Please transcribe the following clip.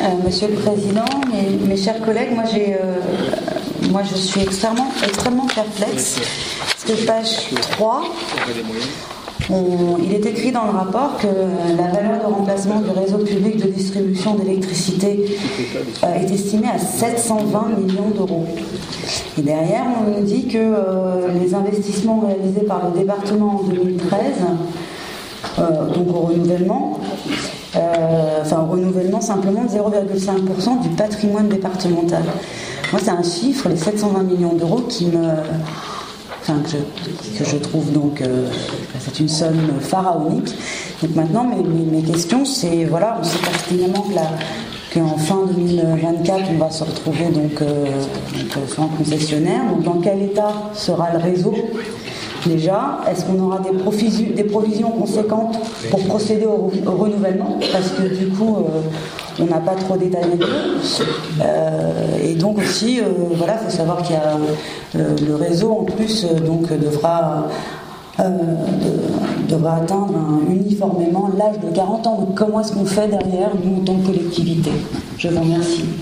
Monsieur le Président, mes chers collègues, moi je suis extrêmement perplexe. Parce que page 3, il est écrit dans le rapport que la valeur de remplacement du réseau public de distribution d'électricité est estimée à 720 millions d'euros. Et derrière, on nous dit que les investissements réalisés par le département en 2013, donc au renouvellement simplement de 0,5% du patrimoine départemental. Moi, c'est un chiffre, les 720 millions d'euros, que je trouve donc c'est une somme pharaonique. Donc maintenant, mes questions, c'est voilà, on sait pertinemment qu'en fin 2024, on va se retrouver donc sans concessionnaire. Donc dans quel état sera le réseau? Déjà, est-ce qu'on aura des provisions conséquentes pour procéder au renouvellement? Parce que du coup, on n'a pas trop d'état des lieux. Et donc aussi, il faut savoir qu'il y a le réseau en plus devra atteindre uniformément l'âge de 40 ans. Donc comment est-ce qu'on fait derrière, nous, en tant que collectivité? Je vous remercie.